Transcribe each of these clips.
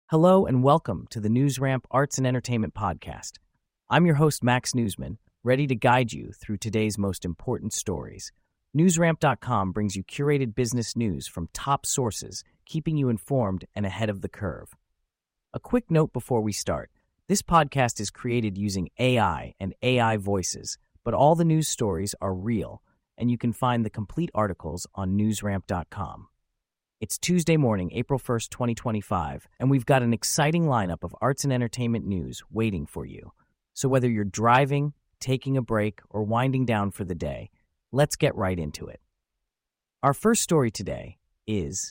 Hello and welcome to the NewsRamp Arts and Entertainment Podcast. I'm your host, Max Newsman, ready to guide you through today's most important stories. NewsRamp.com brings you curated business news from top sources, keeping you informed and ahead of the curve. A quick note before we start. This podcast is created using AI and AI voices, but all the news stories are real, and you can find the complete articles on NewsRamp.com. It's Tuesday morning, April 1st, 2025, and we've got an exciting lineup of arts and entertainment news waiting for you. So whether you're driving, taking a break, or winding down for the day, let's get right into it. Our first story today is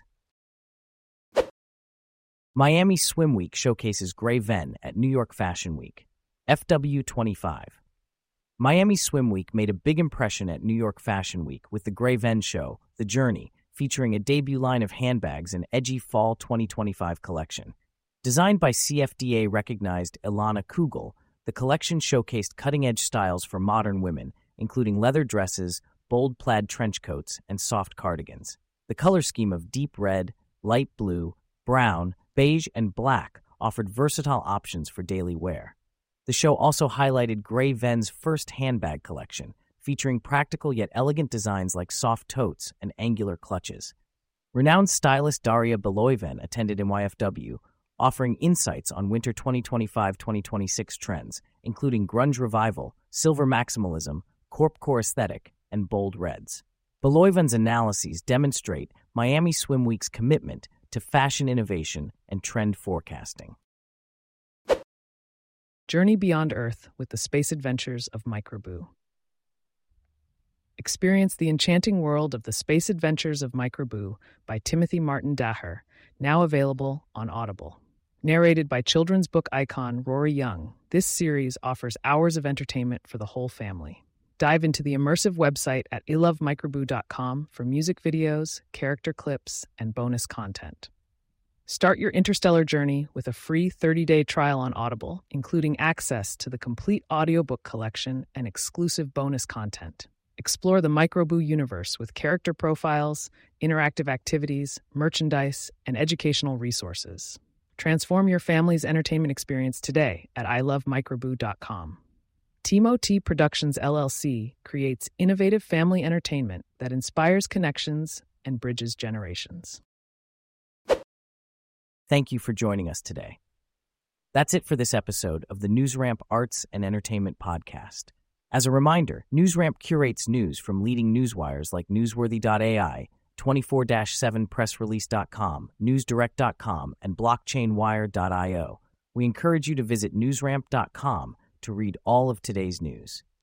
Miami Swim Week showcases Grey Ven at New York Fashion Week. FW25. Miami Swim Week made a big impression at New York Fashion Week with the Grey Ven show, The Journey, featuring a debut line of handbags and edgy fall 2025 collection. Designed by CFDA-recognized Ilana Kugel, the collection showcased cutting-edge styles for modern women, including leather dresses, bold plaid trench coats, and soft cardigans. The color scheme of deep red, light blue, brown, beige, and black offered versatile options for daily wear. The show also highlighted Grey Ven's first handbag collection, featuring practical yet elegant designs like soft totes and angular clutches. Renowned stylist Daria Beloiven attended NYFW, offering insights on winter 2025-2026 trends, including grunge revival, silver maximalism, corpcore aesthetic, and bold reds. Beloiven's analyses demonstrate Miami Swim Week's commitment to fashion innovation and trend forecasting. Journey beyond Earth with the space adventures of Microboo. Experience the enchanting world of the Space Adventures of Microboo by Timothy Martin Daher, now available on Audible. Narrated by children's book icon Rory Young, this series offers hours of entertainment for the whole family. Dive into the immersive website at ilovemicroboo.com for music videos, character clips, and bonus content. Start your interstellar journey with a free 30-day trial on Audible, including access to the complete audiobook collection and exclusive bonus content. Explore the Microboo universe with character profiles, interactive activities, merchandise, and educational resources. Transform your family's entertainment experience today at ilovemicroboo.com. Timo T Productions LLC creates innovative family entertainment that inspires connections and bridges generations. Thank you for joining us today. That's it for this episode of the NewsRamp Arts and Entertainment Podcast. As a reminder, NewsRamp curates news from leading newswires like Newsworthy.ai, 24/7pressrelease.com, NewsDirect.com, and BlockchainWire.io. We encourage you to visit NewsRamp.com to read all of today's news.